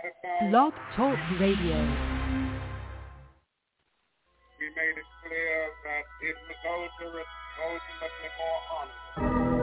Blog Talk Radio. We made it clear that it was ultimately more honorable.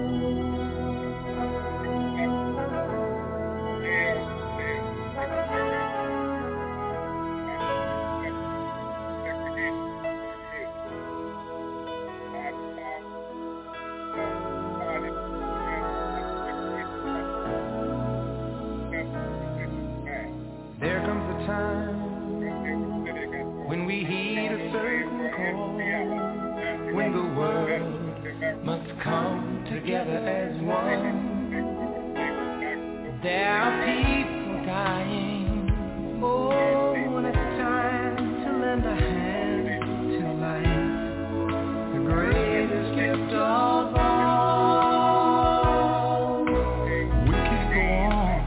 There comes a time when we heed a certain call, when the world must come together as one. There are people dying. Oh, when it's time to lend a hand to life, the greatest gift of all. We can go on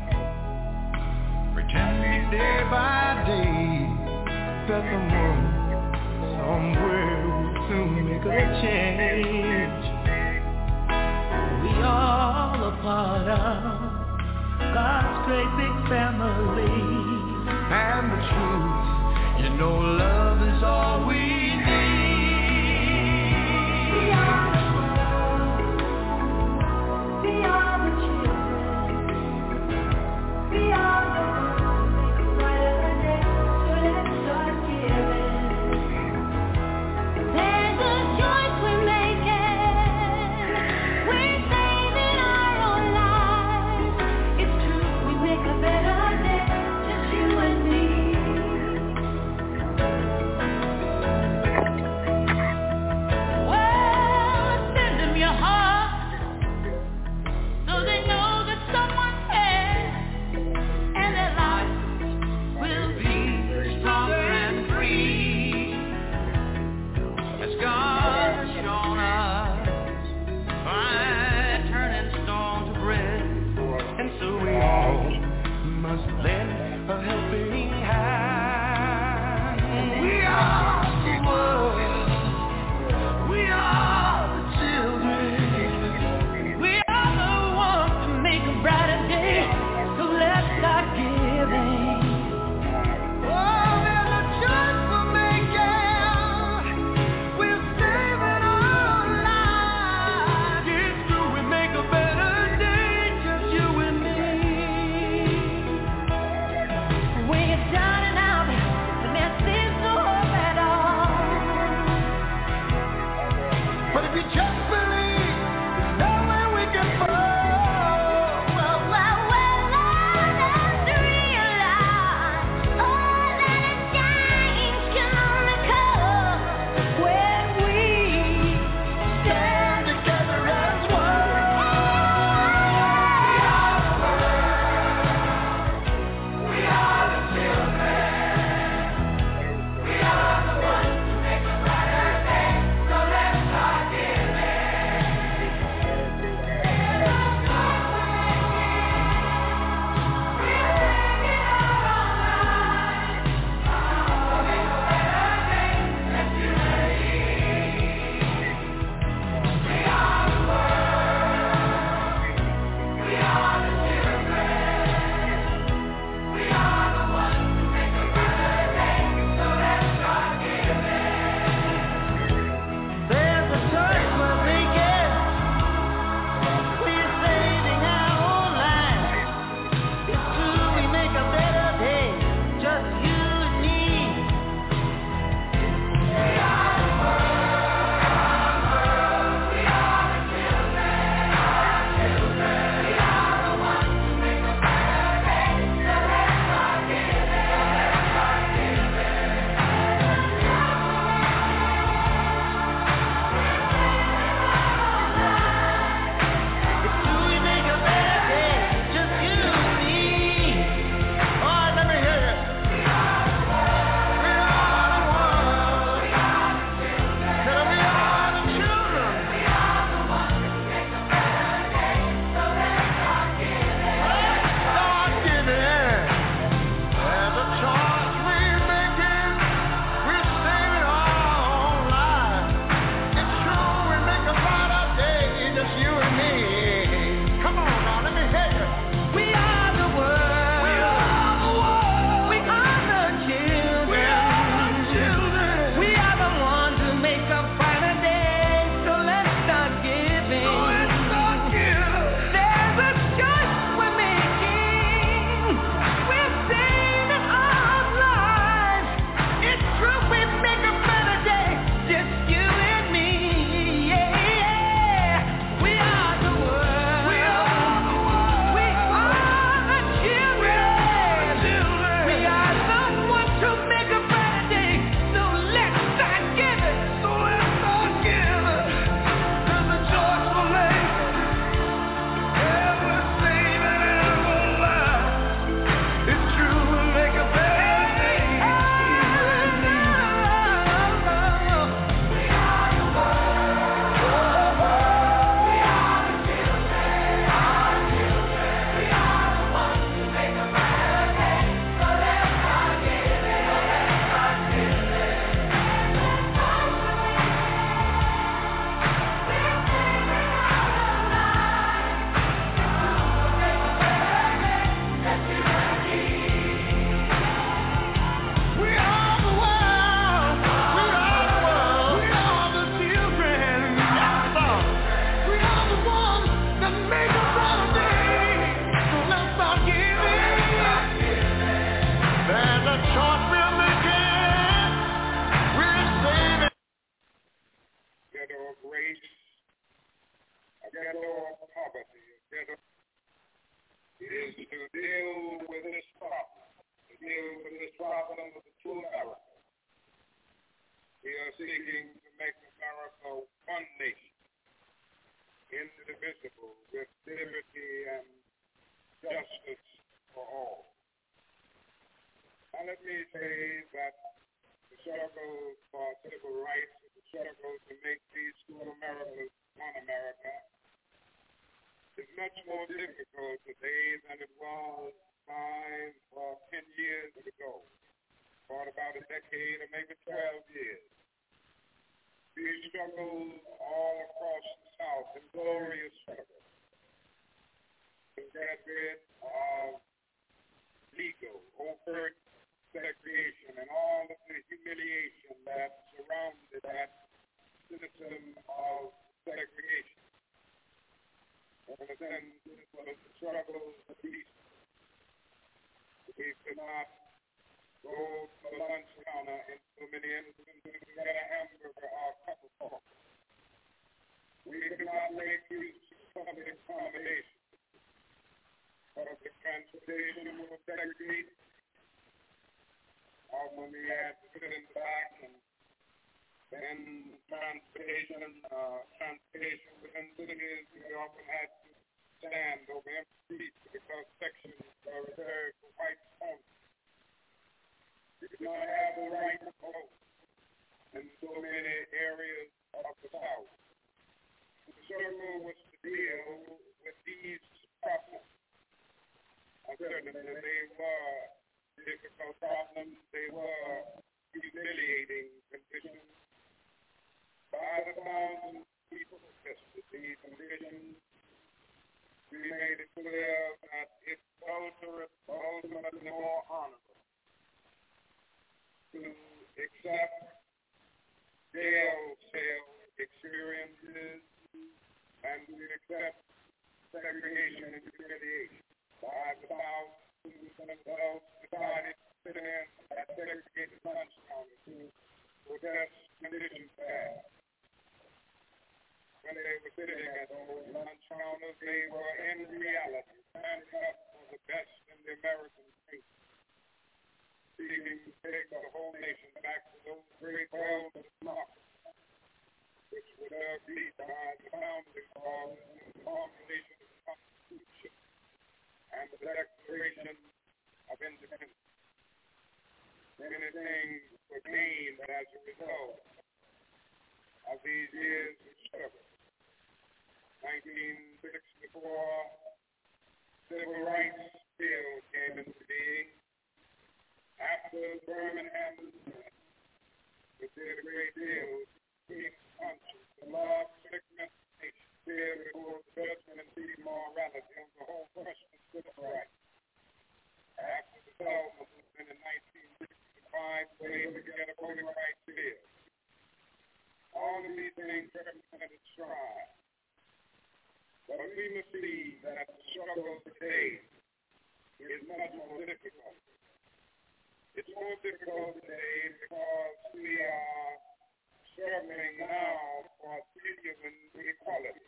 pretending day by day that the moon somewhere will soon make a change. We all a part of God's great big family, and the truth, you know, love is all we need. We are the world, we are the children, we are the world, make a brighter day, so let's start giving. There's a choice we're making, we're saving our own lives. It's true, we make a better day, just you and me. Now let me say that the struggle for civil rights, the struggle to make these two Americas one America, is much more difficult today than it was 5 or 10 years ago, or about a decade or maybe 12 years. These struggles all across the South, and glorious struggles, to get rid of legal, overt segregation and all of the humiliation that surrounded that system of segregation. And then this was the struggle of peace. We could not go to the lunch counter in so many instances to get a hamburger or a cup of coffee. We could not make use of public accommodation. Public transportation was segregated. Often we had to sit in the back, and then transportation within cities, we often had to stand over empty seats because sections were reserved for white only. We did not have the right to vote in so many areas of the South. The struggle was to deal with these problems. Certainly they were difficult problems, they were humiliating conditions. By the thousands of people who tested these conditions, we made it clear that it's ultimately more honorable to accept jail cell experiences and to accept segregation and humiliation. By the thousands themselves decided to sit in at segregated lunch counters to protest conditions there. When they were sitting at those lunch counters, they were in reality standing up for the best in the American dream, seeking to take the whole nation back to those great wells of democracy, which would be behind the founding of the formulation of the Constitution and the Declaration of Independence. Many things were gained as a result of these years of struggle. 1964, civil rights bill came into being. After Birmingham, it did a great deal to keep conscience, the law of segmentation, still before the judgment and the morality of the whole question of civil rights. After the Selma movement in 1965, they put together a voting rights bill. All of these things represented strides. But we must see that the struggle today is much more difficult. It's more difficult today because we are struggling now for genuine equality.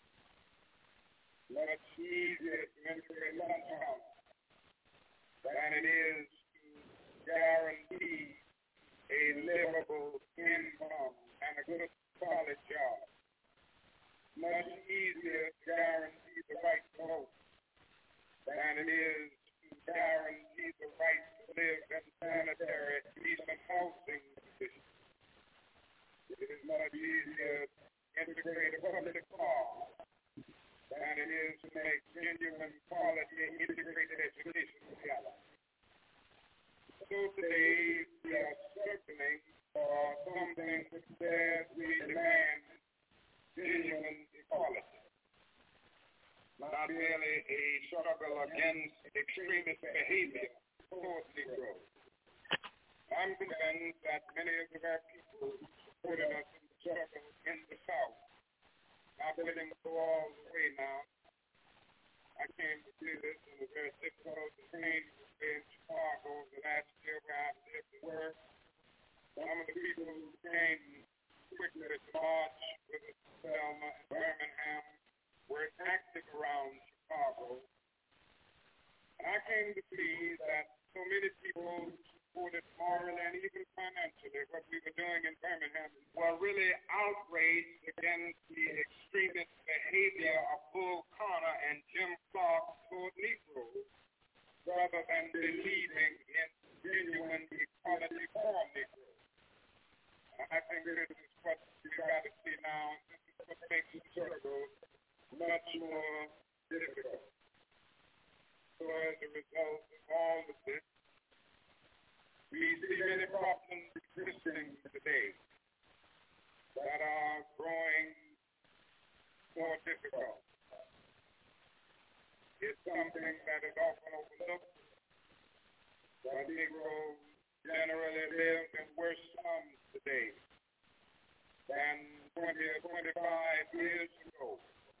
Much easier to integrate lunch counters than it is to guarantee a livable income and a good solid job. Much easier to guarantee the right to vote than it is to guarantee the right to live in sanitary, decent housing conditions. It is much easier to integrate a public law than it is to make genuine quality and integrated education together. So today we are struggling for something that says we demand genuine equality. Not merely a struggle against extremist behavior towards Negroes. I'm convinced that many of the black people who supported us in the struggle in the South are willing to go all the way now. I came to see this in a very difficult and painful day in Chicago the last year where I lived and worked. Some of the people who came quickly to march with us to Selma and Birmingham were active around Chicago. And I came to see that so many people supported morally and even financially what we were doing in Birmingham were really outraged against the extremist behavior of Bull Connor and Jim Clark toward Negroes rather than believing in genuine equality for Negroes. I think this is what we got to see now. This is what makes the struggle much more difficult. So as a result of all of this, we see many problems existing today that are growing more difficult. It's something that is often overlooked, but Negroes generally live in worse slums today than 20 or 25 years ago.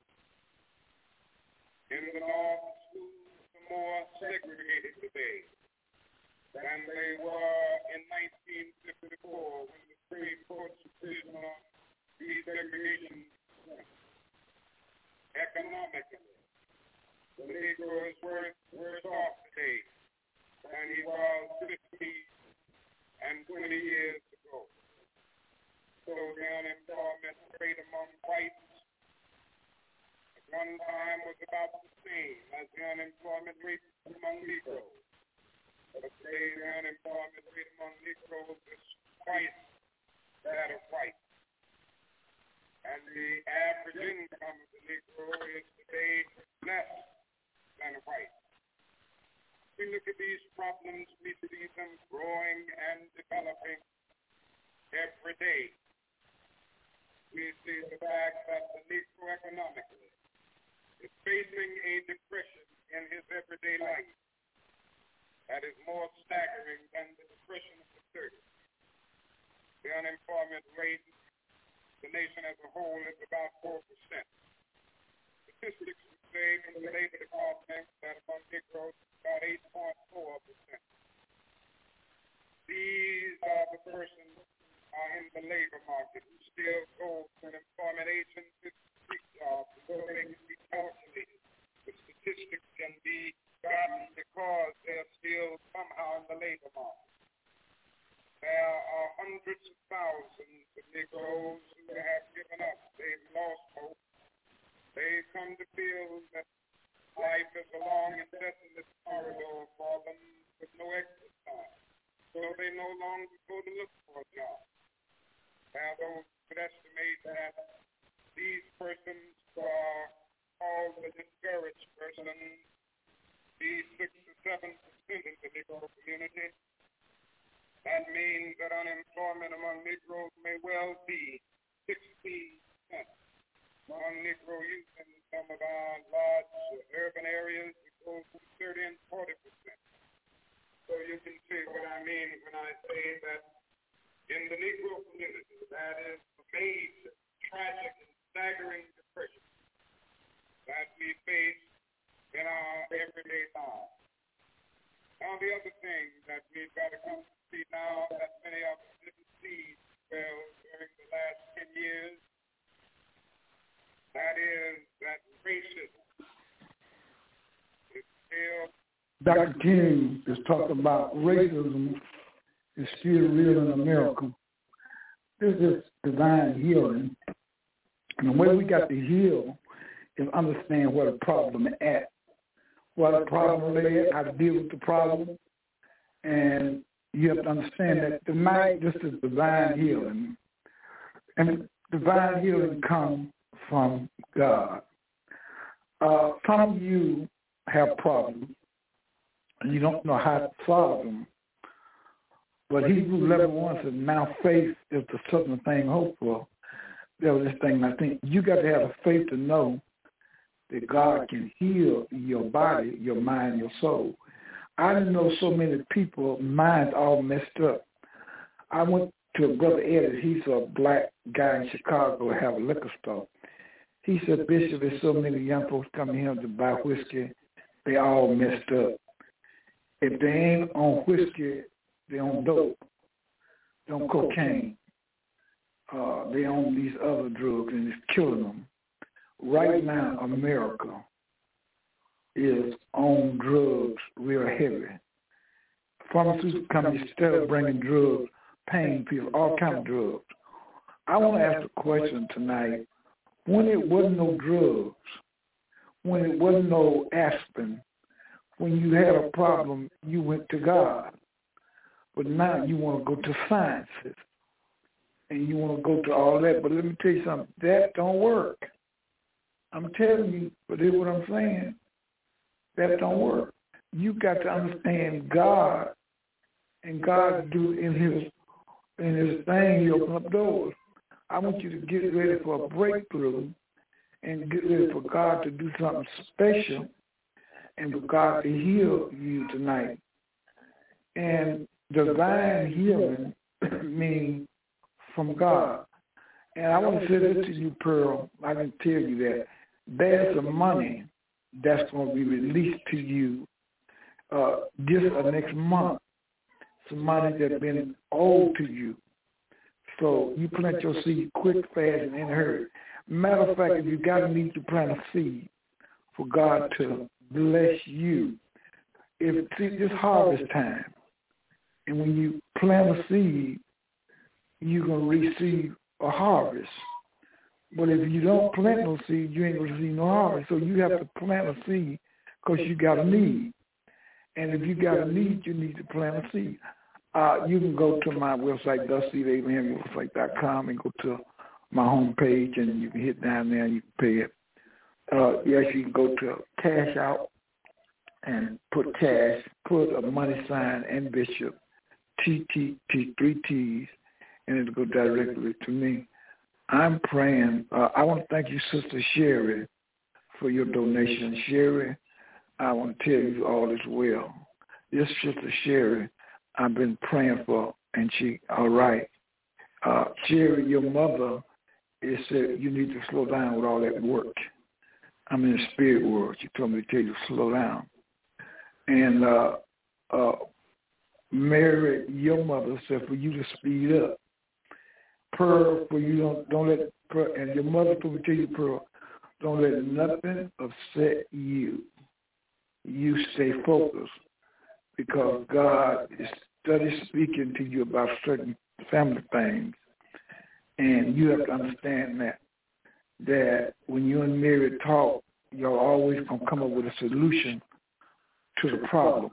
In the North, schools are more segregated today than they were in 1954 when the Supreme Court's decision on desegregation went. Economically, the Negro is worse off today than he was 50 and 20 years ago. So the unemployment rate among whites at one time was about the same as the unemployment rate among Negroes. But today the unemployment rate among Negroes is twice that of whites. And the average income of the Negro is today less than white. We look at these problems, we see them growing and developing every day. We see the fact that the Negro economically is facing a depression in his everyday life that is more staggering than the depression of the 30s. The unemployment rate in the nation as a whole is about 4%. Statistics would say from the Labor Department that among Negroes it's about 8.4%. These are the persons who are in the labor market who still go to an employment agency to seek jobs so they can be calculated. The statistics can be gotten because they're still somehow in the labor market. There are hundreds of thousands of Negroes who have given up. They've lost hope. They've come to feel that life is a long and desolate corridor for them with no exit sign. So they no longer go to look for a job. Now, those would estimate that these persons are called the discouraged persons, these 6 to 7% in the Negro community. That means that unemployment among Negroes may well be 16%. Among Negro youth in some of our large urban areas, it goes from 30 and 40%. So you can see what I mean when I say that in the Negro community, that is a major, tragic, and staggering depression that we face in our everyday lives. Now, the other thing that we've got to come to see now that many of us didn't see well during the last 10 years, that is that racism is still... Dr. King is talking about racism is still real in America. This is divine healing. And the way we got to heal is understand where the problem is at. Where the problem is, how to deal with the problem. And you have to understand that tonight this is divine healing. And divine healing comes from God. Some of you have problems and you don't know how to solve them. But Hebrews 11:1 says, now faith is the certain thing hoped for. There was this thing, I think you got to have the faith to know that God can heal your body, your mind, your soul. I didn't know so many people, minds all messed up. I went to a brother Eddie. He's a black guy in Chicago, have a liquor store. He said, Bishop, there's so many young folks coming here to buy whiskey. They all messed up. If they ain't on whiskey, they on dope, they on cocaine. They on these other drugs, and it's killing them. Right now, America is on drugs real heavy. Pharmaceutical companies still bringing drugs, pain pills, all kind of drugs. I want to ask a question tonight. When it wasn't no drugs, when it wasn't no aspirin, when you had a problem, you went to God. But now you want to go to sciences, and you want to go to all that. But let me tell you something, that don't work. I'm telling you, but here's what I'm saying. That don't work. You got to understand God, and God do in his thing, he open up doors. I want you to get ready for a breakthrough and get ready for God to do something special and for God to heal you tonight. And divine healing means from God. And I want to say this to you, Pearl. I can tell you that there's some money that's going to be released to you this or next month. Some money that's been owed to you. So you plant your seed quick, fast, and in a hurry. Matter of fact, if you got a need to plant a seed for God to bless you, if it's harvest time, and when you plant a seed, you're going to receive a harvest. But if you don't plant no seed, you ain't going to receive no harvest. So you have to plant a seed because you got a need. And if you got a need, you need to plant a seed. You can go to my website, DustyAbrahamWebsite.com, and go to my home page, and you can hit down there and you can pay it. Yes, you can go to Cash Out and put cash, put a money sign and Bishop, TTT, 3 T's, and it'll go directly to me. I'm praying. I want to thank you, Sister Sherry, for your donation. Sherry, I want to tell you all is well. This Sister Sherry, I've been praying for, and she all right. Sherry, your mother said you need to slow down with all that work. I'm in the spirit world. She told me to tell you to slow down. And Mary, your mother said for you to speed up. Pearl, for you don't let Pearl, and your mother told me to tell you, Pearl, don't let nothing upset you. You stay focused because God is study speaking to you about certain family things, and you have to understand that when you and Mary talk, you're always gonna come up with a solution to the problem.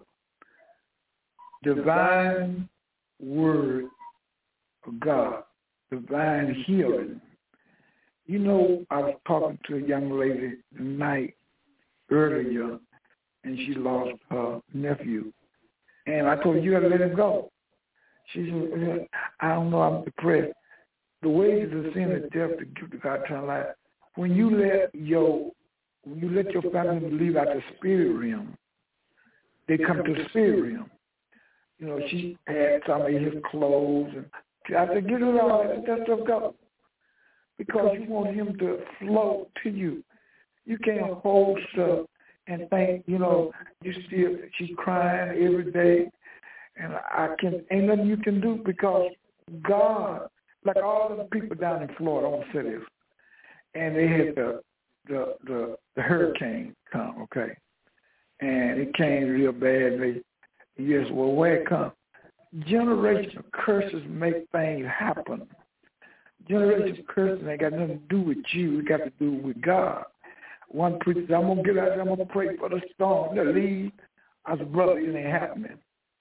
Divine word of God, divine healing. You know, I was talking to a young lady tonight earlier, and she lost her nephew. And I told her, you got to let him go. She said, I don't know, I'm depressed. The wages of sin is death, to give to God eternal life. When you let your family leave out the spirit realm, they come to the spirit realm. You know, she had some of his clothes, and I said, get rid of all that stuff go. Because you want him to flow to you. You can't hold stuff and think, you know, she's crying every day, and ain't nothing you can do because God, like all the people down in Florida, I want to say this, and they had the hurricane come, okay, and it came real bad. Yes, well, where it comes, generational curses make things happen. Generational curses ain't got nothing to do with you. It got to do with God. One preacher said, I'm going to get out there, I'm going to pray for the storm to leave. I said, brother, it ain't happening.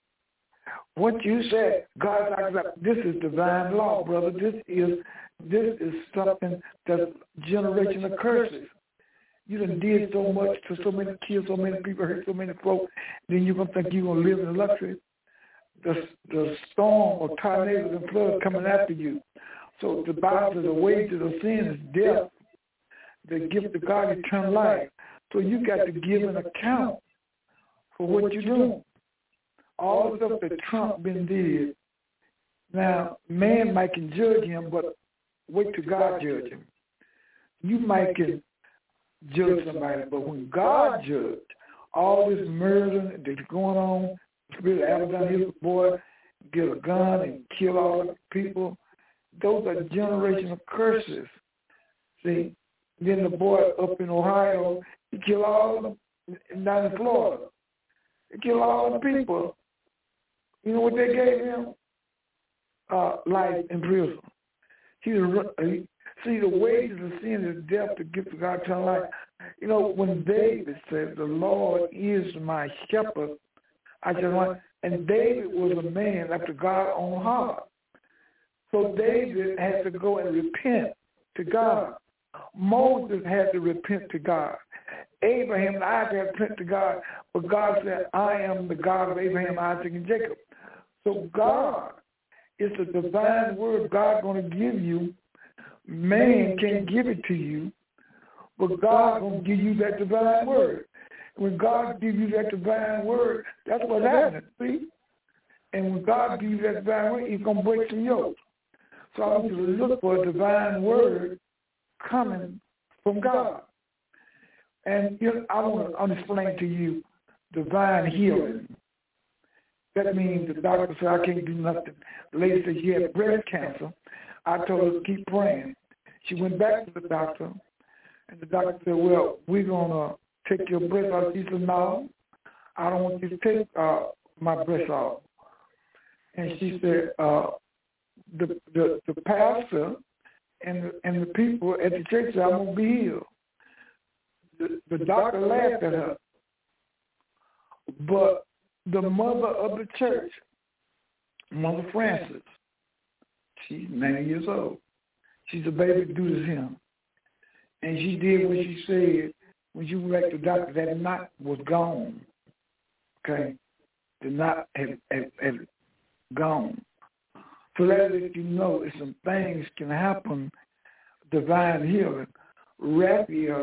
What you said, God, this is divine law, brother. This is something that's generational curses. You done did so much to so many kids, so many people, hurt so many folks, then you're going to think you're going to live in luxury. The storm or tornadoes and floods coming after you. So the Bible says the wages of sin is death. The gift of God is eternal life. So you got to give an account for what you're doing. All the stuff that Trump been did. Now, man might can judge him, but wait till God judge him. You might can judge somebody, but when God judged, all this murder that's going on, Spirit of Abaddon, his boy, get a gun and kill all the people, those are generational curses. See? Then the boy up in Ohio, he killed all of them down in Florida. He killed all the people. You know what they gave him? Life in prison. See, the wages of sin is death, the gift of God eternal life. You know, when David said, the Lord is my shepherd, I just want, And David was a man after God's own heart. So David had to go and repent to God. Moses had to repent to God. Abraham and Isaac had to repent to God. But God said, I am the God of Abraham, Isaac, and Jacob. So God is the divine word God going to give you. Man can't give it to you, but God going to give you that divine word. When God gives you that divine word, that's what happens, see? And when God gives you that divine word, He's going to break some yokes. So I want you to look for a divine word coming from God. And I want to explain to you divine healing. That means the doctor said, I can't do nothing. The lady said she had breast cancer. I told her to keep praying. She went back to the doctor, and the doctor said, well, we're going to take your breast off. She said, no, I don't want you to take my breast off. And she said, the pastor and the people at the church said, I'm going to be healed. The doctor laughed at her. But the mother of the church, Mother Francis, she's 90 years old. She's a baby due to him. And she did what she said when she went back to the doctor. That knot was gone. Okay? The knot had gone. So that lets you know that some things can happen, divine healing. Raphael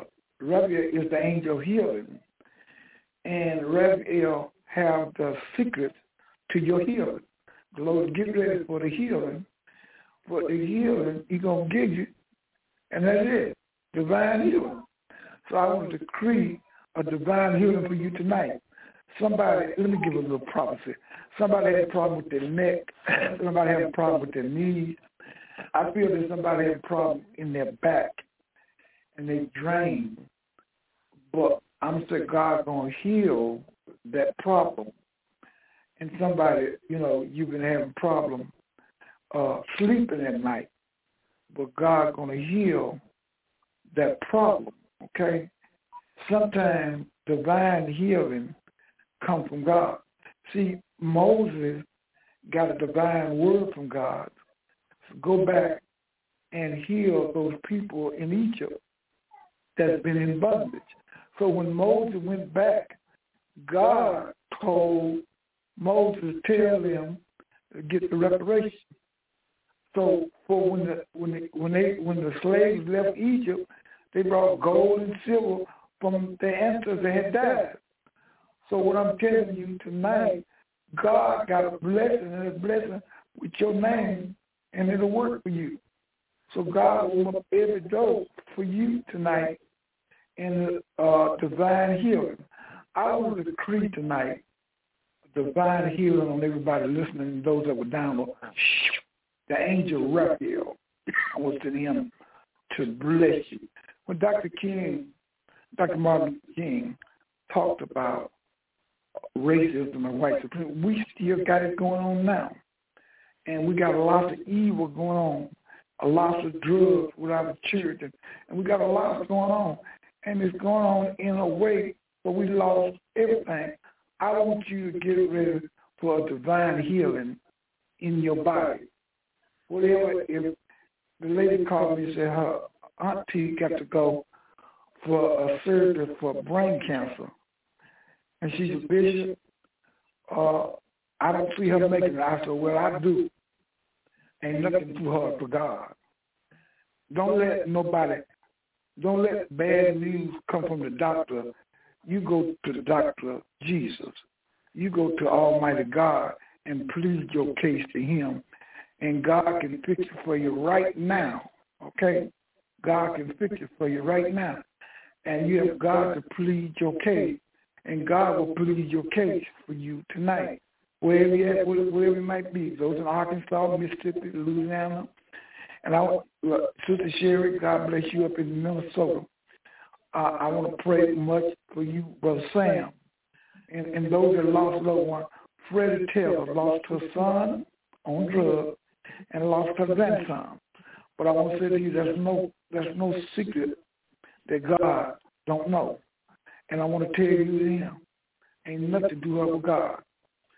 is the angel of healing. And Raphael have the secret to your healing. The Lord, get ready for the healing. For the healing, He's going to give you. And that's it. Divine healing. So I want to decree a divine healing for you tonight. Somebody, let me give a little prophecy. Somebody had a problem with their neck. Somebody had a problem with their knees. I feel that somebody had a problem in their back. And they drained. But I'm saying God's going to heal that problem. And somebody, you've been having a problem sleeping at night. But God's going to heal that problem, okay? Sometimes divine healing comes from God. See, Moses got a divine word from God. So go back and heal those people in Egypt that's been in bondage. So when Moses went back, God told Moses to tell them to get the reparation. So for when the slaves left Egypt, they brought gold and silver from their ancestors that had died. So what I'm telling you tonight, God got a blessing, and a blessing with your name, and it'll work for you. So God will open up every door for you tonight in divine healing. I want to decree tonight divine healing on everybody listening, those that were down. The angel Raphael was to him to bless you. When Dr. Martin King talked about racism and white supremacy, we still got it going on now. And we got a lot of evil going on, a lot of drugs without a church, and we got a lot going on. And it's going on in a way where we lost everything. I want you to get ready for a divine healing in your body. Whatever, if the lady called me and said her auntie got to go for a surgery for brain cancer, and she's a bishop, I don't see her making it. I said, well, I do. Ain't nothing too hard for God. Don't let bad news come from the doctor. You go to the doctor, Jesus. You go to Almighty God and plead your case to Him. And God can fix it for you right now, okay? God can fix it for you right now. And you have God to plead your case. And God will plead your case for you tonight, wherever you might be. Those in Arkansas, Mississippi, Louisiana. And Sister Sherry, God bless you up in Minnesota. I want to pray much for you, Brother Sam. And those that lost loved one. Freddie Taylor lost her son on drugs and lost her grandson. But I want to say to you, there's no secret that God don't know. And I want to tell you to him, ain't nothing to do with God.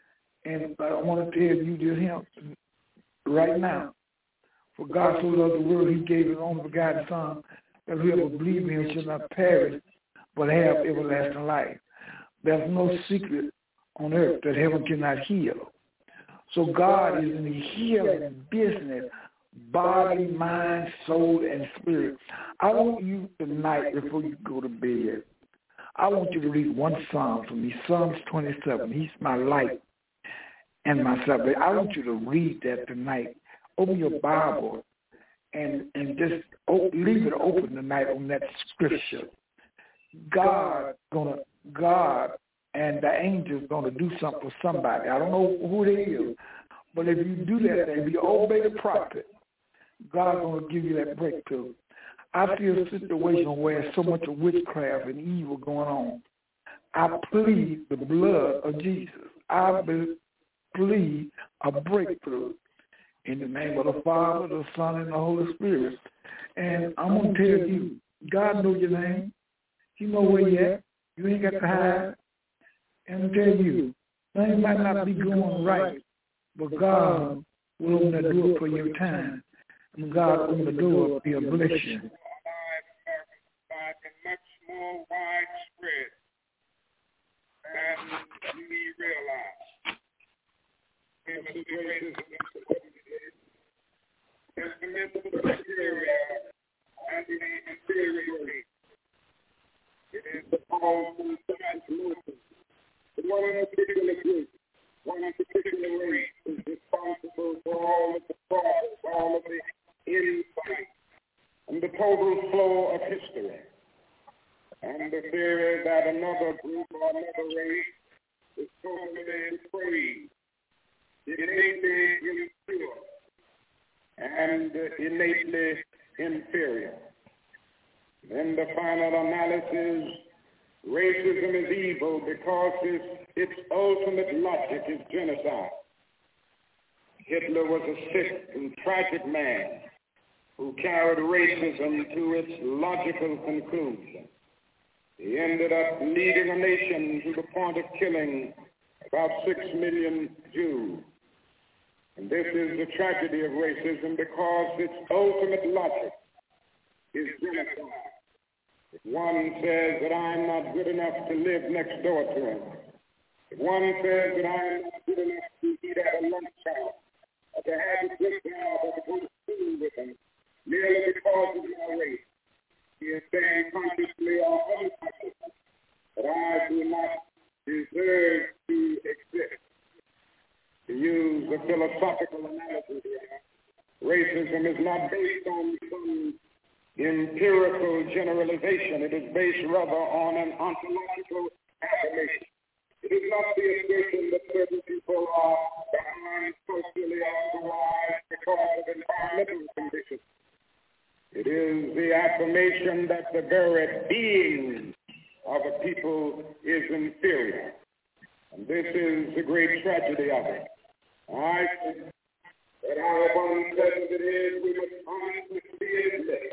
And I want to tell you this here right now. For God so loved the world, he gave his only begotten Son, that whoever believes in him shall not perish, but have everlasting life. There's no secret on earth that heaven cannot heal. So God is in the healing business, body, mind, soul, and spirit. I want you tonight, before you go to bed, I want you to read one Psalm for me, Psalms 27. He's my light and my salvation. I want you to read that tonight. Open your Bible and just leave it open tonight on that scripture. God and the angels gonna do something for somebody. I don't know who it is, but if you do that, if you obey the prophet, God's gonna give you that breakthrough. I see a situation where so much of witchcraft and evil going on. I plead the blood of Jesus. I plead a breakthrough in the name of the Father, the Son, and the Holy Spirit. And I'm going to tell you, God knows your name. He knows where you're at. You ain't got to hide. And I'm telling you, things might not be going right, but God will open the door for your time. And God open the door, He'll bless you. Much more widespread than we realize. In situations in the midst of Syria and the inferiority, it is the powerful translucent. One particular group, one particular race is responsible for all of the problems, all of the insight, and the total flow of history. And the theory that another group or another race is totally depraved, innately impure, and innately inferior. In the final analysis, racism is evil because its ultimate logic is genocide. Hitler was a sick and tragic man who carried racism to its logical conclusion. He ended up leading a nation to the point of killing about 6 million Jews. And this is the tragedy of racism because its ultimate logic is genocide. If one says that I'm not good enough to live next door to him, if one says that I'm not good enough to eat at a lunch house, or to have a good job, or to go to school with him, merely because of my race, he is saying consciously or unconsciously that I do not deserve to exist. To use a philosophical analysis here, racism is not based on some empirical generalization. It is based rather on an ontological affirmation. It is not the assertion that certain people are behind socially or otherwise because of environmental conditions. It is the affirmation that the very being of a people is inferior. And this is the great tragedy of it. I think that however unpleasant it is, we must honestly admit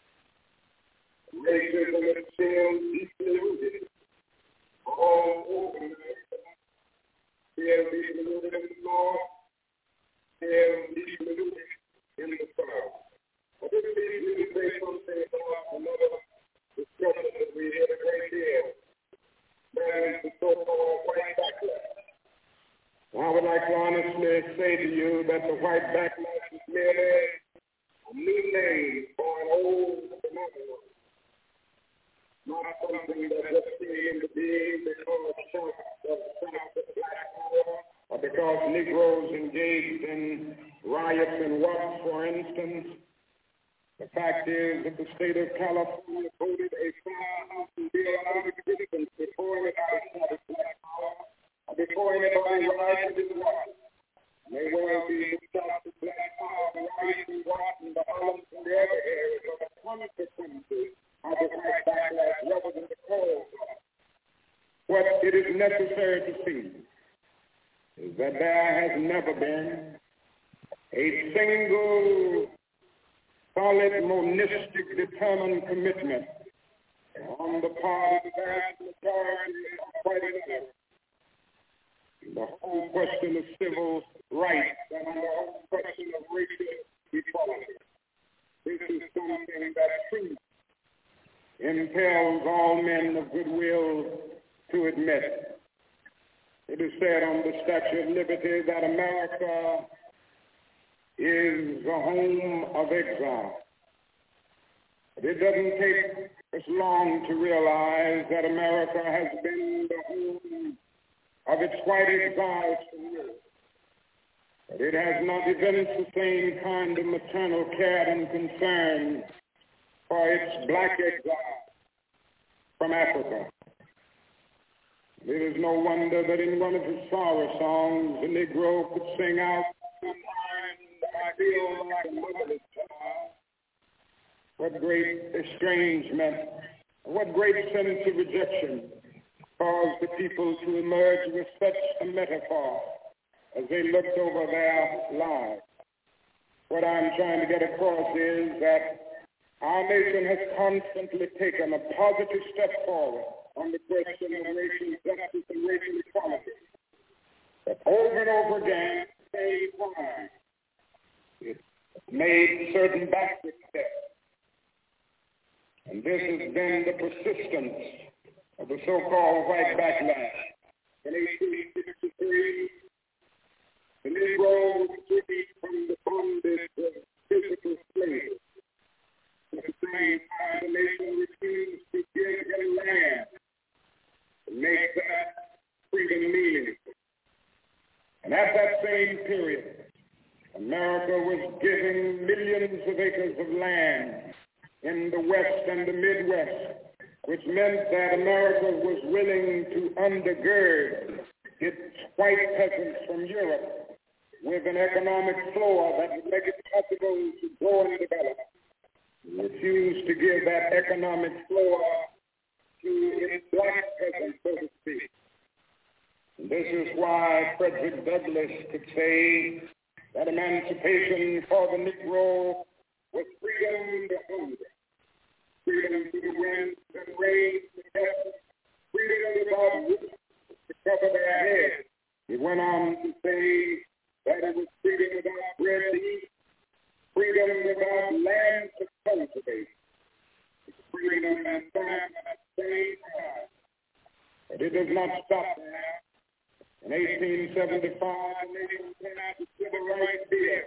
racism is still deeply rooted all over the still deeply rooted in the North, still deeply rooted in the South. But this leads me to say something about another discussion that we had a great deal. That is the so-called white backlash. I would like to honestly say to you that the white backlash is merely a new name for an old phenomenon. Not something that just came into being because of black power, or because Negroes engaged in riots and what, for instance. The fact is that the state of California voted a firehouse bill out of existence before anybody started black power, or before anybody rioted in Washington. May well be stopped the black power, riots in Washington, the Harlem, and the other areas of the consequences of the white backlash rather than the cause of it. What it is necessary to see is that there has never been a single solid, monistic, determined commitment on the part of the vast majority of white Americans the whole question of civil rights and the whole question of racial equality. This is something that truth impels all men of goodwill to admit. It is said on the Statue of Liberty that America is the home of exile. But it doesn't take us long to realize that America has been the home of its white exiles from Europe. But it has not evinced the same kind of maternal care and concern for its black exiles from Africa. It is no wonder that in one of his sorrow songs, the Negro could sing out, "Sometimes I feel like a motherless child." What great estrangement, what great sense of rejection caused the people to emerge with such a metaphor as they looked over their lives. What I'm trying to get across is that our nation has constantly taken a positive step forward on the question of racial justice and racial equality. But over and over again, it made certain backward steps. And this has been the persistence of the so-called white backlash. In 1863, the Negro was freed from the bondage of physical slavery. At the same time, the nation refused to give him land to make that freedom meaningful. And at that same period, America was giving millions of acres of land in the West and the Midwest, which meant that America was willing to undergird its white peasants from Europe with an economic floor that would make it possible to grow and develop. It refused to give that economic floor to its black peasants, so to speak. And this is why Frederick Douglass could say that emancipation for the Negro was freedom to hunger, freedom to the winds and rains to death, freedom without roots to cover their heads. He went on to say that it was freedom without bread to eat, freedom without land to cultivate, freedom and famine at the same time. But it does not stop there. In 1875, the nation passed the Civil Rights Bill,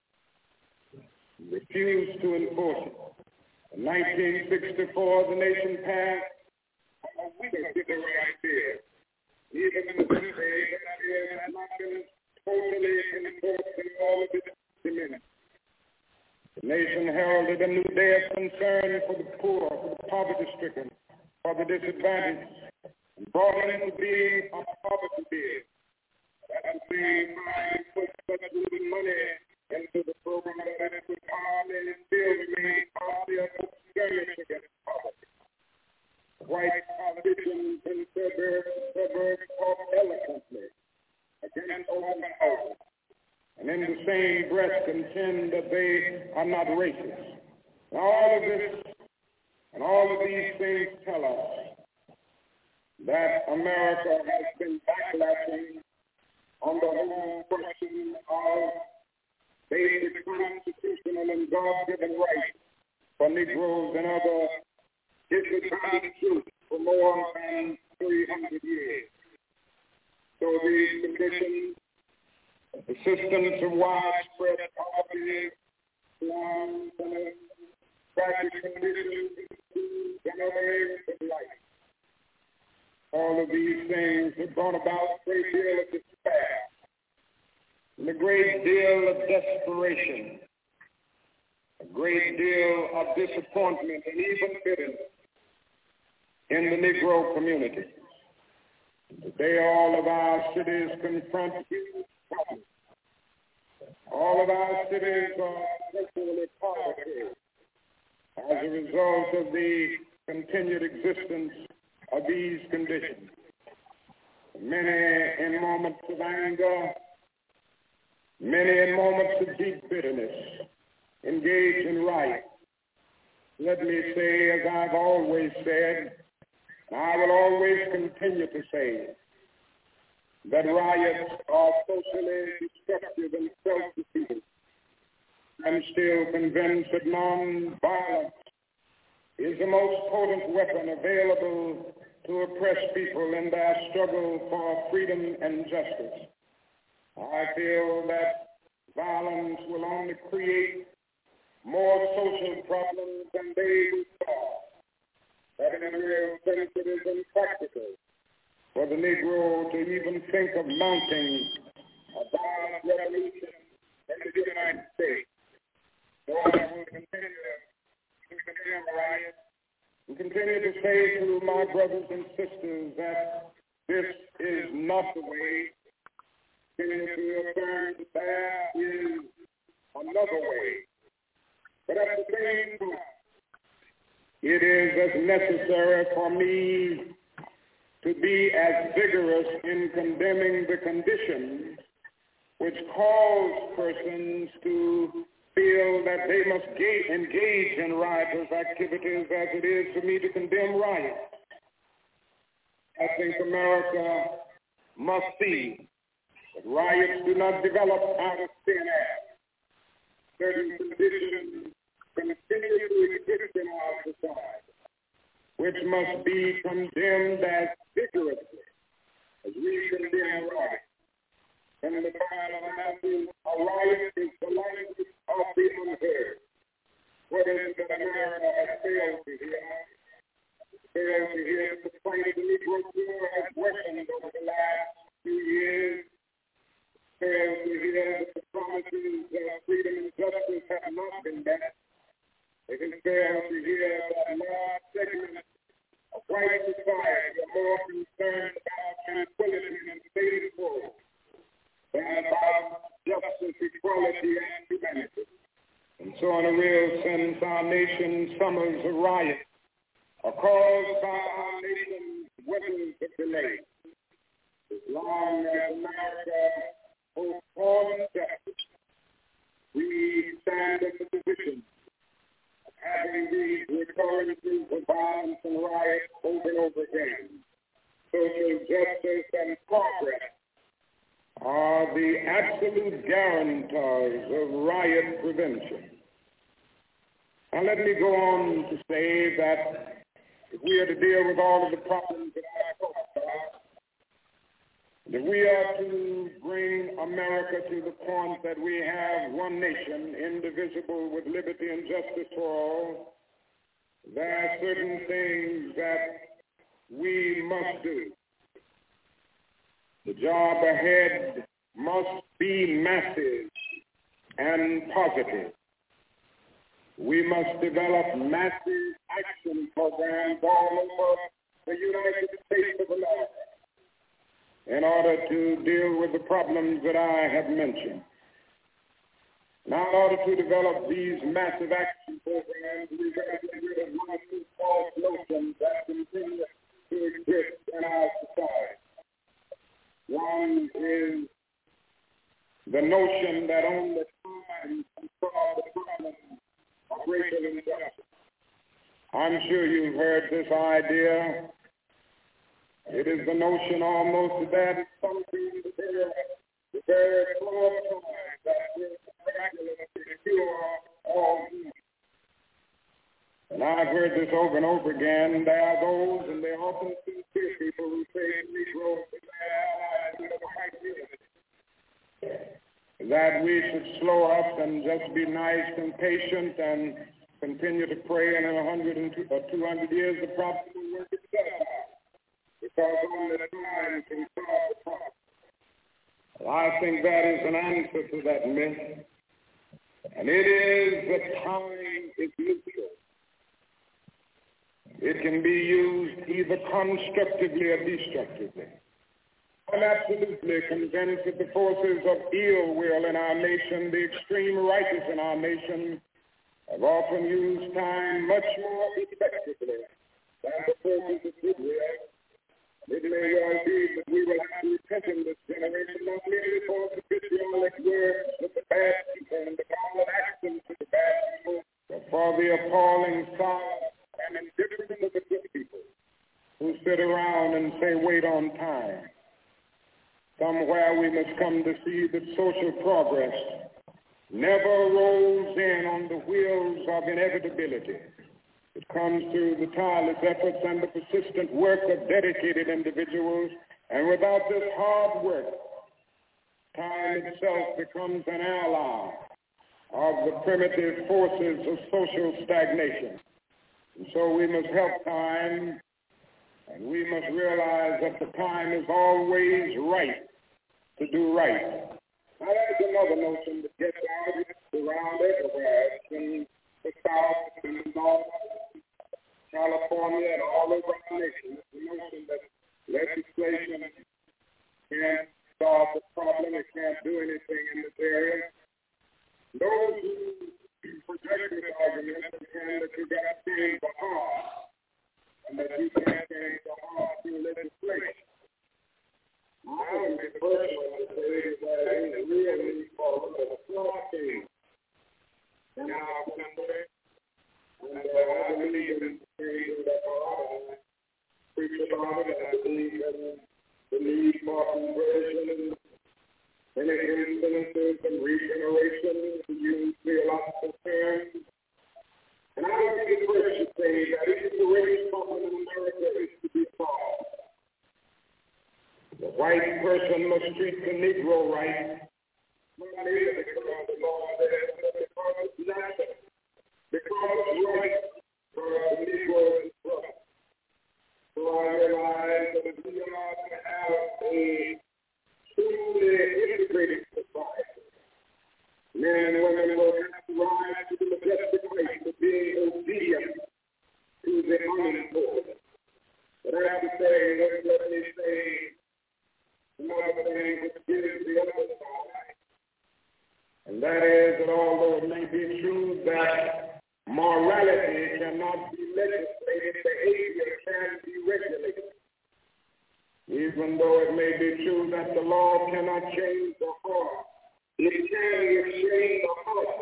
refused to enforce it. In 1964, the nation passed a weaker Civil Rights Bill. Even today, that bill has not been totally enforced in all of its dimensions. The nation heralded a new day of concern for the poor, for the poverty-stricken, for the disadvantaged, and brought into being a poverty bill. At the same time, put such little money into the program that it would hardly still remain partly a skirmish against poverty. White politicians in suburbs fought eloquently against open housing, and in the same breath contend that they are not racist. And all of this and all of these things tell us that America has been backlashing on the whole question of basic constitutional and God-given rights for Negroes and other disadvantaged groups for more than 300 years. So these conditions, the systems of widespread poverty, slums, and tragic conditions in other areas of life, all of these things have brought about a great deal of despair and a great deal of desperation, a great deal of disappointment and even bitterness in the Negro community. Today, all of our cities confront huge problems. All of our cities are virtually poverty as a result of the continued existence of these conditions. Many in moments of anger, many in moments of deep bitterness, engage in riot. Let me say, as I've always said, and I will always continue to say, that riots are socially destructive and self-defeating. I'm still convinced that non-violence is the most potent weapon available to oppress people in their struggle for freedom and justice. I feel that violence will only create more social problems than they will solve. That in a real sense it is impractical for the Negro to even think of mounting a violent revolution in the United States. So I will continue to condemn riots and continue to say to my brothers and sisters that this is not the way. Continue to affirm that there is another way. But at the same time, it is as necessary for me to be as vigorous in condemning the conditions which cause persons to feel that they must engage in riotous activities as it is for me to condemn riots. I think America must see that riots do not develop out of thin air. Certain conditions continue to exist in our society, which must be condemned as vigorously as we condemn riots. And in the final analysis, a riot is the language of the unheard. What is that America has failed to hear? Failed to hear the fight of the Negro War has worsened over the last few years. Failed to hear that the promises of freedom and justice have not been met. It has failed to hear that large segments of white society are more concerned about tranquility and status quo than about justice, equality, and humanity. And so in a real sense, our nation's summers of riot are caused by our nation's weapons of delay. As long as America postpones justice, we stand in the position of having these recurrences of violence and riot over and over again. Social justice and progress are the absolute guarantors of riot prevention. Now let me go on to say that if we are to deal with all of the problems that I talked about, that we are to bring America to the point that we have one nation, indivisible, with liberty and justice for all, there are certain things that we must do. The job ahead must be massive and positive. We must develop massive action programs all over the United States of America in order to deal with the problems that I have mentioned. Now, in order to develop these massive action programs, we've got to get rid of one or two false notions that continue to exist in our society. One is the notion that only time can solve the problem of racial injustice. I'm sure you've heard this idea. It is the notion almost that it's something the very floor of time that will miraculously cure all evil. And I've heard this over and over again. There are those, and they often sincere people who say Negroes are allies of the white community. That we should slow up and just be nice and patient and continue to pray, and in 100 or 200 years the problem will work itself out. Because only time can solve the problem. Well, I think that is an answer to that myth. And it is that time is neutral. It can be used either constructively or destructively. I'm absolutely convinced that the forces of ill will in our nation, the extreme righteous in our nation, have often used time much more effectively than the forces of good will. It may well be that we will have to repent in this generation, not merely for the vitriolic words of the bad people and the violent actions of the bad people, but for the appalling silence and indifference of the good people who sit around and say, wait on time. Somewhere we must come to see that social progress never rolls in on the wheels of inevitability. It comes through the tireless efforts and the persistent work of dedicated individuals, and without this hard work, time itself becomes an ally of the primitive forces of social stagnation. And so we must help time, and we must realize that the time is always right to do right. Now that's another notion that gets around everywhere. It's in the South, in the North, California, and all over the nation. It's the notion that legislation can't solve the problem. It can't do anything in this area. Those who project this argument pretend that you got to change the heart, and that you can't change the heart through legislation. I would be personally say that it's really for a small change in our country, and I believe in changing the heart. I preach about it. I believe in the need for conversion and incidences and regeneration, to use theological terms. And I would be the first to say that if the race problem in America is to be solved, the white person must treat the Negro right, not only because the law says, but because it's natural, because it's right for the Negro is brother. So I realize that if we are to have a truly integrated society, men and women will have to rise to the majestic height of being obedient to the unemployed. But I have to say, let me say, another thing which gives the other side, and that is that although it may be true that morality cannot be legislated, behavior can be regulated. Even though it may be true that the law cannot change the heart, it can change the heart.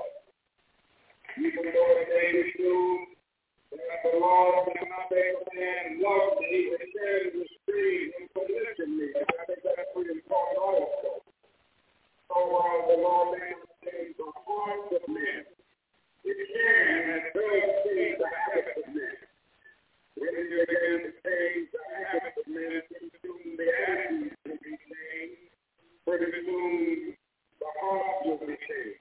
Even though it may be true that the law cannot make a man love me, it can restrain him from listening me. I think that's pretty important also. So while the law may not change the hearts of men, it can and does change the habits of men. When you begin to change the habits of men, pretty soon the attitudes will be changed. Pretty soon the heart will be changed.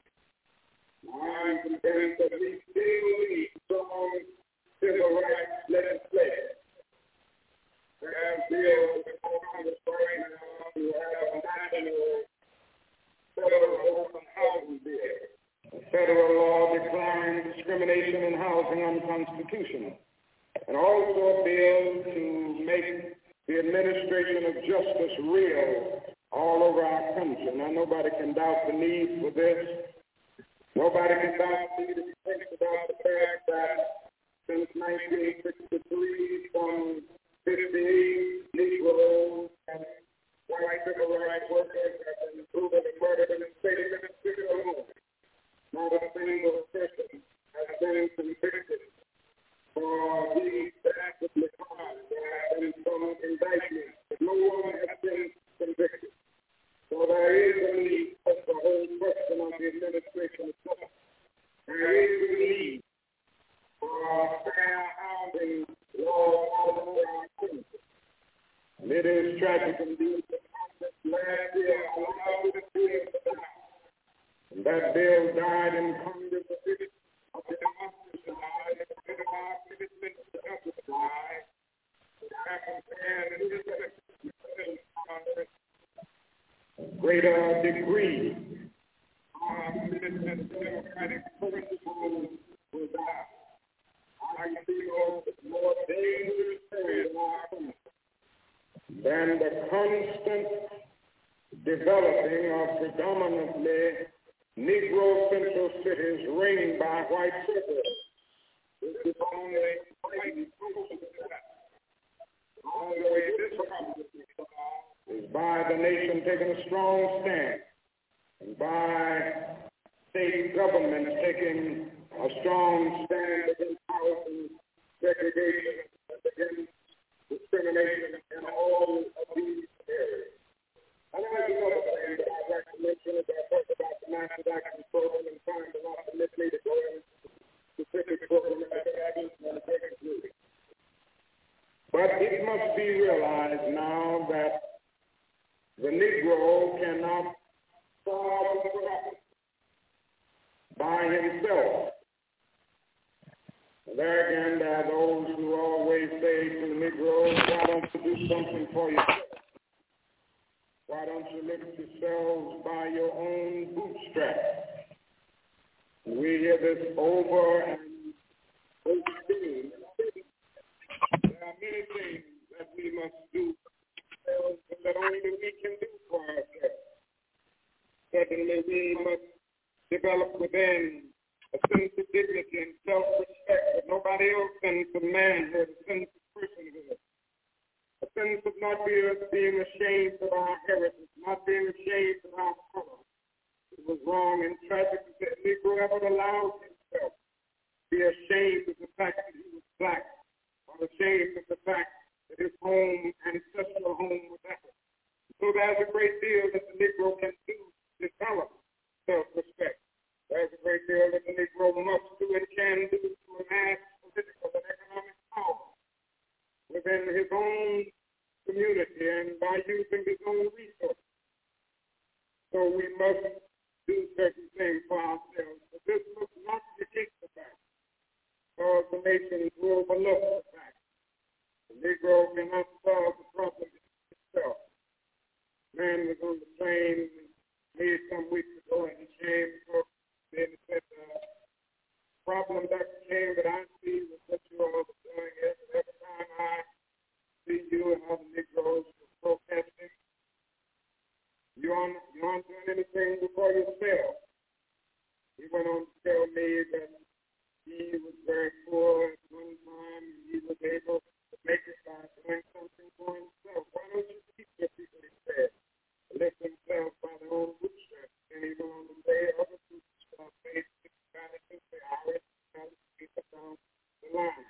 I'm convinced that we still need strong civil rights legislation. There are bills in Congress right now to have a national federal open housing bill. A federal law declaring discrimination in housing unconstitutional. And also a bill to make the administration of justice real all over our country. Now, nobody can doubt the need for this. Nobody can doubt the need to think about the fact that since 1963, some 58 Negroes and white civil rights workers have been proven and murdered in the state of Mississippi alone. Not a single person has been convicted for these actively crimes. There have been some indictments, but no one has been convicted. So there is a need for the whole question of the administration of justice. There is a need for fair housing laws all over our country. And it is tragic indeed that Congress last year allowed this bill to die. And that bill died in Congress of the democracy side, and the our citizens to justify a greater degree of citizens' democratic principles will die. I feel it's more dangerous in our country than the constant developing of predominantly Negro-central cities reigned by white settlers. This is only frightening the only way this problem is by the nation taking a strong stand, and by state governments taking a strong stand against housing segregation, against discrimination in all of these areas. And I minutes I talked about the Massive Action Program and trying to not permit me to go into specific program actions and taking through it. But it must be realized now that the Negro cannot solve the problem by himself. There again, there are those who always say to the Negroes, why don't you do something for yourself? Why don't you lift yourselves by your own bootstraps? We hear this over and over again. There are many things that we must do that only we can do for ourselves. Secondly, we must develop within a sense of dignity and self-respect that nobody else can command, a sense of personhood. A sense of not being ashamed of our heritage, not being ashamed of our color. It was wrong and tragic that Negro ever allowed himself to be ashamed of the fact that he was black, or ashamed of the fact that his home, ancestral home, was African. So there's a great deal that the Negro can do to develop self-respect. There's a great deal that the Negro must do and can do to amass political and economic power within his own community and by using his own resources. So we must do certain things for ourselves. But this must not negate the fact, because the nations will overlook the fact. The Negro cannot solve the problem itself. Man was on the train made some weeks ago, and he came and he said, the problem that came that I see with what you all are doing is that every time I see you and other Negroes protesting, you aren't doing anything before yourself. He went on to tell me that he was very poor at one time, and he was able to make it by doing something for himself. Why don't you teach your people, he said, to lift themselves by their own bootstraps? And he went on to say other people made the Irish people down the line.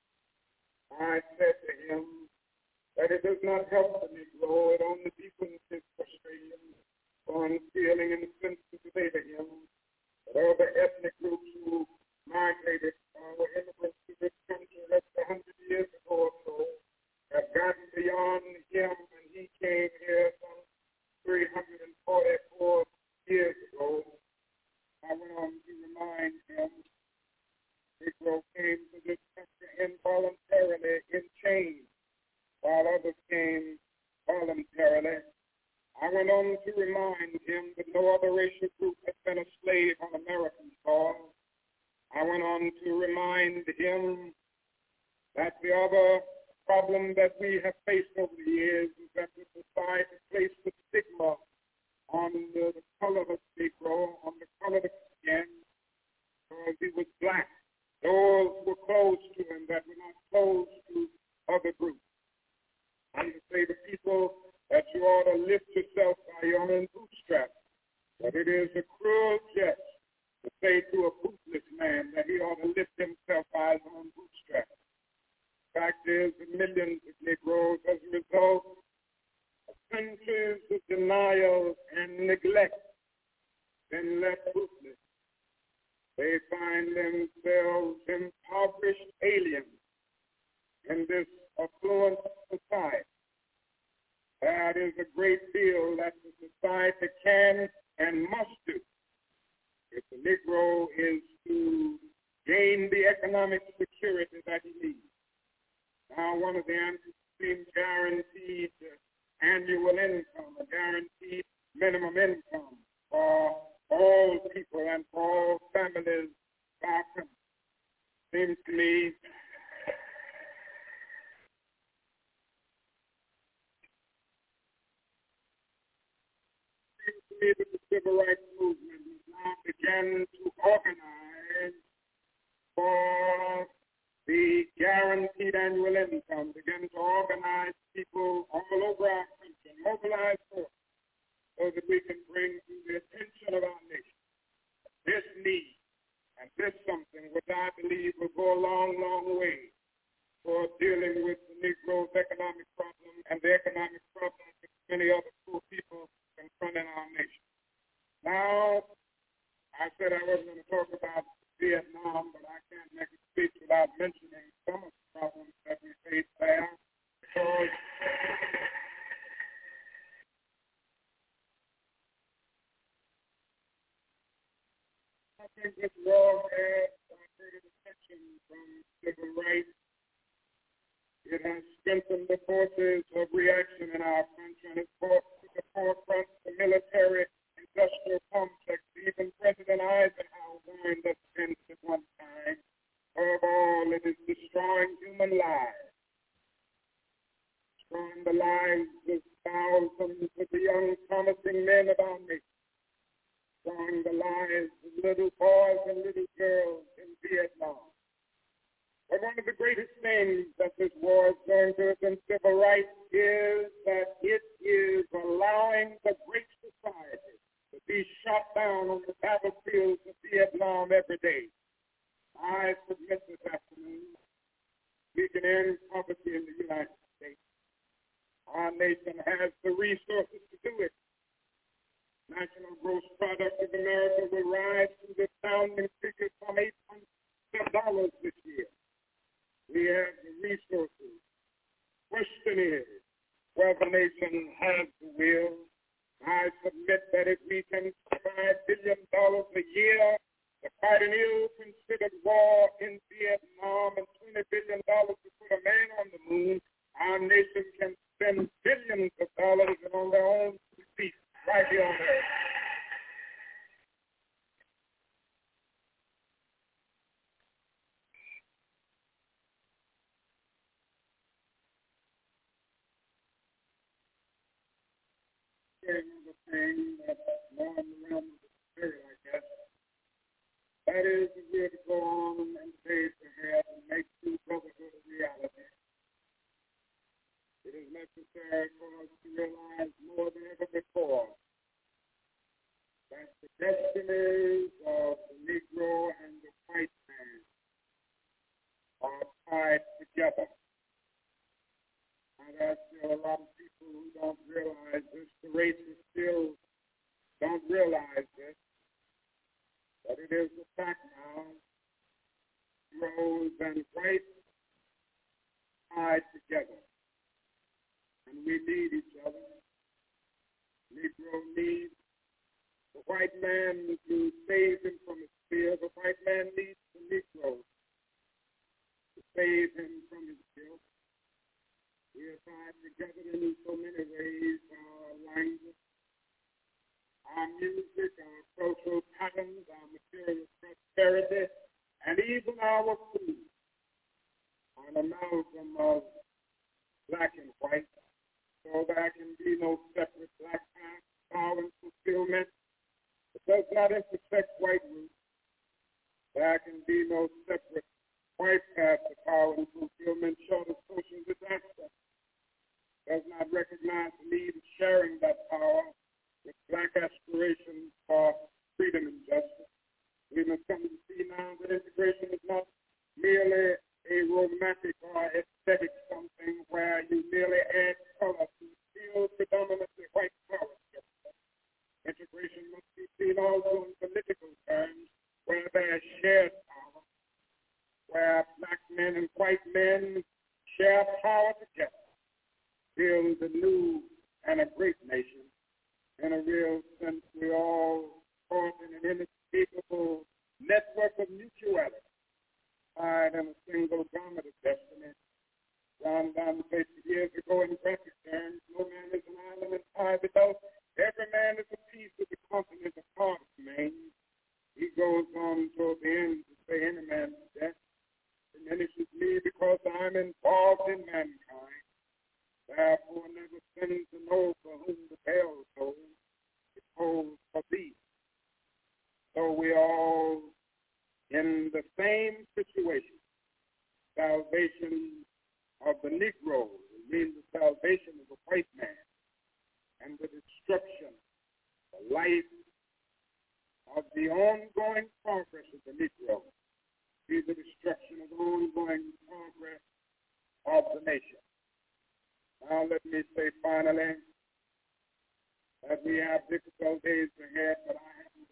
I said to him that it does not help the Negro, it only deepens his frustration on feeling and sense to say to him that other ethnic groups who migrated were immigrants to this country less than 100 years ago or so have gotten beyond him, and he came here some 344 years ago. I went on to remind him Negro came to this country involuntarily in chains, while others came voluntarily. I went on to remind him that no other racial group has been a slave on American soil. I went on to remind him that the other problem that we have faced over the years is that the society placed the stigma on the color of the Negro, on the color of the skin, because he was black. Doors were closed to him that were not closed to other groups. And to say to people that you ought to lift yourself by your own bootstraps, that it is a cruel jest to say to a bootless man that he ought to lift himself by his own bootstraps. The fact is that millions of Negroes, as a result of centuries of denial and neglect, been left bootless. They find themselves impoverished aliens in this affluent society. That is a great deal that the society can and must do if the Negro is to gain the economic security that he needs. Now, one of the answers seems guaranteed annual income, a guaranteed minimum income for all people and for all families of our country. Seems to me that the civil rights movement has now begun to organize for the guaranteed annual income, begin to organize people all over our country, mobilize forces, so that we can bring to the attention of our nation this need and this something which I believe will go a long, long way for dealing with the Negro's economic problem and the economic problems that many other poor people confronting our nation. Now, I said I wasn't going to talk about Vietnam, but I can't make a speech without mentioning some of the problems that we face there, because I think this war has created attention from civil rights. It has strengthened the forces of reaction in our country, and it's brought to the forefront the military-industrial complex. Even President Eisenhower warned us against it one time. Above all, it is destroying human lives, destroying the lives of thousands of the young, promising men of our nation, destroying the lives of little boys and little girls in Vietnam. But one of the greatest things that this war is doing to us in civil rights is that it is allowing the great society to be shot down on the battlefields of Vietnam every day. I submit this afternoon we can end poverty in the United States. Our nation has the resources to do it. National gross product of America will rise to the astounding figure from $800 this year. We have the resources. Question is, whether the nation has the will. I submit that if we can spend $5 billion a year to fight an ill-considered war in Vietnam and $20 billion to put a man on the moon, our nation can spend billions of dollars on their own feet right here on earth. Another thing that's more in the realm of the spirit, I guess, that is that we have to go on and pave ahead and make true brotherhood a reality. It is necessary for us to realize more than ever before that the destinies of the Negro and the white man are tied together. And there's still a lot of people who don't realize this. The racists still don't realize this. But it is a fact now. Negroes and whites tied together. And we need each other. Negro needs the white man to save him from his fear. The white man needs the Negro to save him from his guilt. We are tied together in so many ways: our language, our music, our social patterns, our material prosperity, and even our food. An amalgam of black and white, so there can be no separate black path, power, and fulfillment. It does not intersect white roots. There can be no separate white path to power and fulfillment short of social disaster. Does not recognize the need of sharing that power with black aspirations for freedom and justice. We must come to see now that integration is not merely a romantic or aesthetic something where you merely add color to still predominantly white power. Integration must be seen also in political terms where there is shared power, where black men and white men share power together. Build a new and a great nation. In a real sense, we're all caught in an inescapable network of mutuality, tied in a single garment of destiny. John Donne said years ago in graphic terms, no man is an island in time without every man is a piece of the continent, a part of man. He goes on toward the end to say any man's death diminishes me because I'm involved in mankind. Therefore, never sins to know for whom the bell tolls. It tolls for thee. So we're all in the same situation. Salvation of the Negro means the salvation of the white man, and the destruction, the life of the ongoing progress of the Negro is the destruction of the ongoing progress of the nation. Now let me say finally that we have difficult days ahead, but I have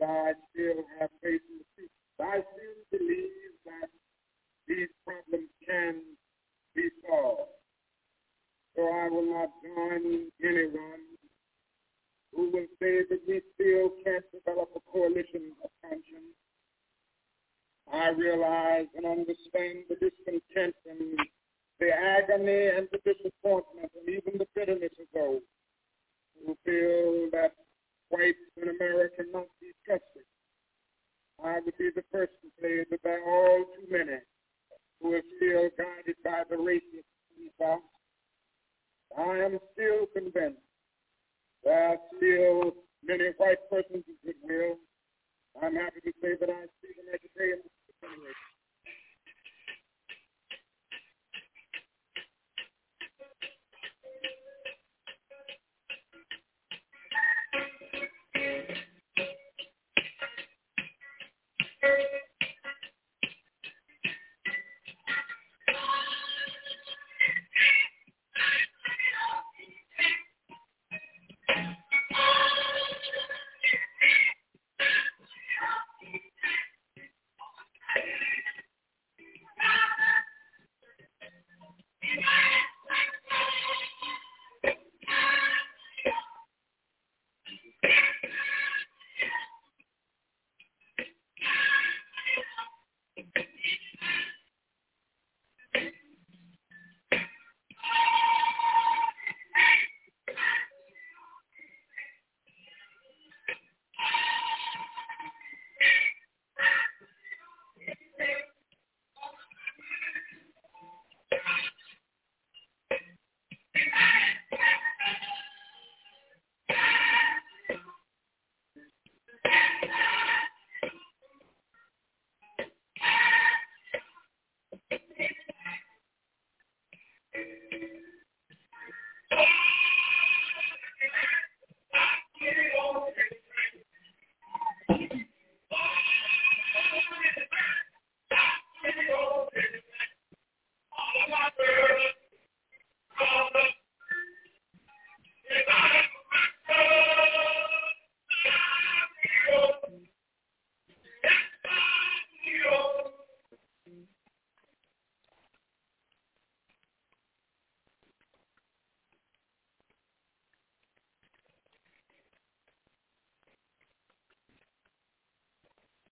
I still have faith in the future. I still believe that these problems can be solved. So I will not join anyone who will say that we still can't develop a coalition of conscience. I realize and understand the discontent and the agony and the disappointment and even the bitterness of those who feel that whites in America cannot be trusted. I would be the first to say that there are all too many who are still guided by the racist ethos. I am still convinced there are still many white persons of goodwill. I'm happy to say that I see them every day in the